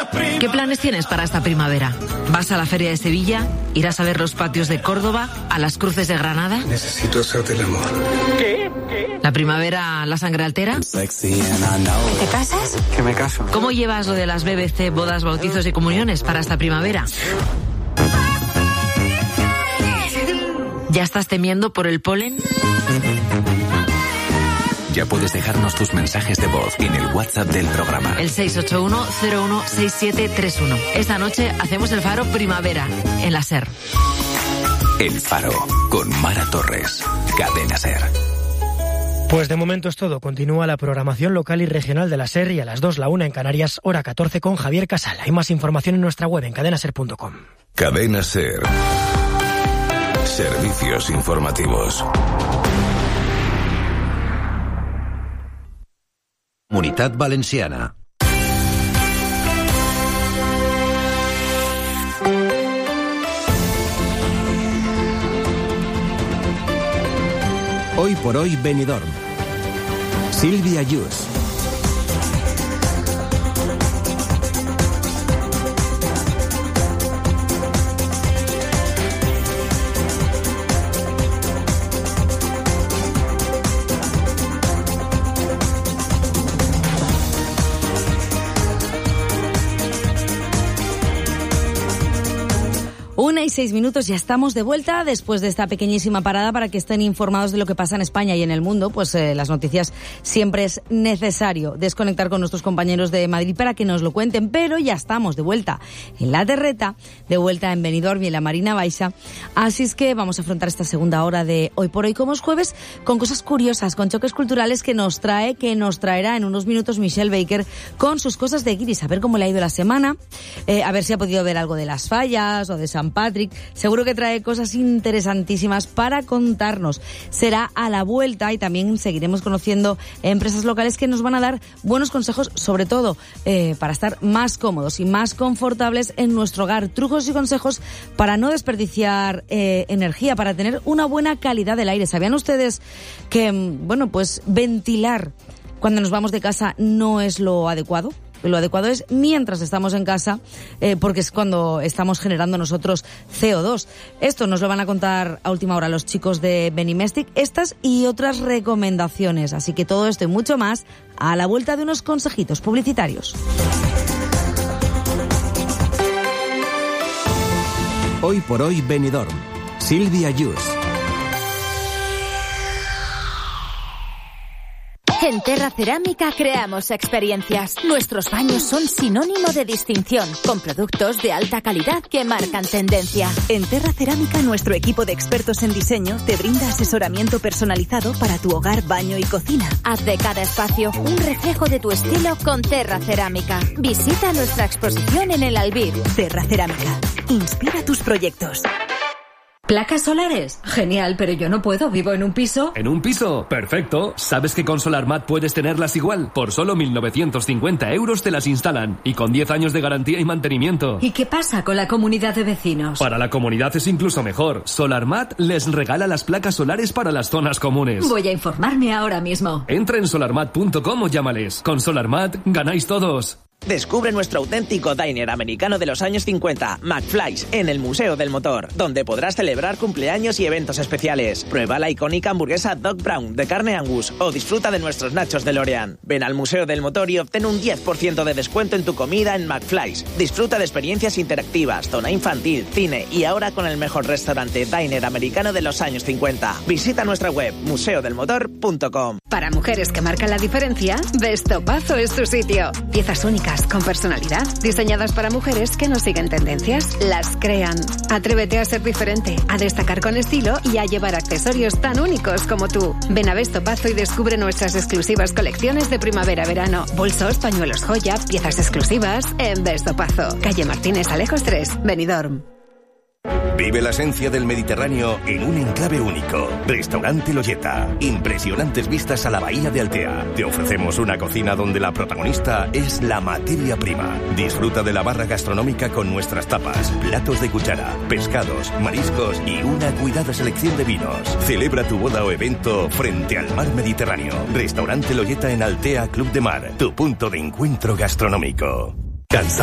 ¿Qué planes tienes para esta primavera? ¿Vas a la Feria de Sevilla? ¿Irás a ver los patios de Córdoba? ¿A las Cruces de Granada? Necesito hacerte el amor. ¿Qué? ¿La primavera la sangre altera? ¿Te casas? Que me caso. ¿Cómo llevas lo de las BBC, bodas, bautizos y comuniones para esta primavera? ¿Ya estás temiendo por el polen? Ya puedes dejarnos tus mensajes de voz en el WhatsApp del programa. El 681-016731. Esta noche hacemos el Faro Primavera, en la SER. El Faro, con Mara Torres. Cadena SER. Pues de momento es todo. Continúa la programación local y regional de la SER y a las 2, la 1 en Canarias, hora 14 con Javier Casal. Hay más información en nuestra web en cadenaser.com. Cadena SER. Servicios informativos. Comunitat Valenciana. Hoy por hoy Benidorm. Sílvia Yus. Una y 6 minutos, ya estamos de vuelta después de esta pequeñísima parada para que estén informados de lo que pasa en España y en el mundo. Pues las noticias siempre es necesario desconectar con nuestros compañeros de Madrid para que nos lo cuenten, pero ya estamos de vuelta en la Terreta, de vuelta en Benidorm y en la Marina Baixa. Así es que vamos a afrontar esta segunda hora de Hoy por Hoy, como es jueves, con cosas curiosas, con choques culturales que nos traerá en unos minutos Michelle Baker con sus cosas de guiris, a ver cómo le ha ido la semana, a ver si ha podido ver algo de las fallas o de San Patrick. Seguro que trae cosas interesantísimas para contarnos. Será a la vuelta y también seguiremos conociendo empresas locales que nos van a dar buenos consejos, sobre todo para estar más cómodos y más confortables en nuestro hogar. Trucos y consejos para no desperdiciar energía, para tener una buena calidad del aire. ¿Sabían ustedes que, pues ventilar cuando nos vamos de casa no es lo adecuado? Lo adecuado es mientras estamos en casa, porque es cuando estamos generando nosotros CO2. Esto nos lo van a contar a última hora los chicos de Benimestic, estas y otras recomendaciones. Así que todo esto y mucho más a la vuelta de unos consejitos publicitarios. Hoy por hoy Benidorm. Sílvia Yus. En Terra Cerámica creamos experiencias. Nuestros baños son sinónimo de distinción, con productos de alta calidad que marcan tendencia. En Terra Cerámica, nuestro equipo de expertos en diseño te brinda asesoramiento personalizado para tu hogar, baño y cocina. Haz de cada espacio un reflejo de tu estilo con Terra Cerámica. Visita nuestra exposición en el Albir. Terra Cerámica. Inspira tus proyectos. ¿Placas solares? Genial, pero yo no puedo, vivo en un piso. ¿En un piso? Perfecto. ¿Sabes que con SolarMat puedes tenerlas igual? Por solo 1.950 € te las instalan. Y con 10 años de garantía y mantenimiento. ¿Y qué pasa con la comunidad de vecinos? Para la comunidad es incluso mejor. SolarMat les regala las placas solares para las zonas comunes. Voy a informarme ahora mismo. Entra en solarmat.com o llámales. Con SolarMat ganáis todos. Descubre nuestro auténtico diner americano de los años 50, McFly's, en el Museo del Motor, donde podrás celebrar cumpleaños y eventos especiales. Prueba la icónica hamburguesa Doc Brown de carne Angus o disfruta de nuestros nachos DeLorean. Ven al Museo del Motor y obtén un 10% de descuento en tu comida en McFly's. Disfruta de experiencias interactivas, zona infantil, cine y ahora con el mejor restaurante diner americano de los años 50. Visita nuestra web museodelmotor.com. Para mujeres que marcan la diferencia, Vestopazo es tu sitio. Piezas únicas con personalidad, diseñadas para mujeres que no siguen tendencias, las crean. Atrévete a ser diferente, a destacar con estilo y a llevar accesorios tan únicos como tú. Ven a Vestopazo y descubre nuestras exclusivas colecciones de primavera-verano. Bolsos, pañuelos joya, piezas exclusivas en Vestopazo. Calle Martínez Alejos 3, Benidorm. Vive la esencia del Mediterráneo en un enclave único. Restaurante Loyeta. Impresionantes vistas a la bahía de Altea. Te ofrecemos una cocina donde la protagonista es la materia prima. Disfruta de la barra gastronómica con nuestras tapas, platos de cuchara, pescados, mariscos y una cuidada selección de vinos. Celebra tu boda o evento frente al mar Mediterráneo. Restaurante Loyeta en Altea Club de Mar. Tu punto de encuentro gastronómico. ¿Cansado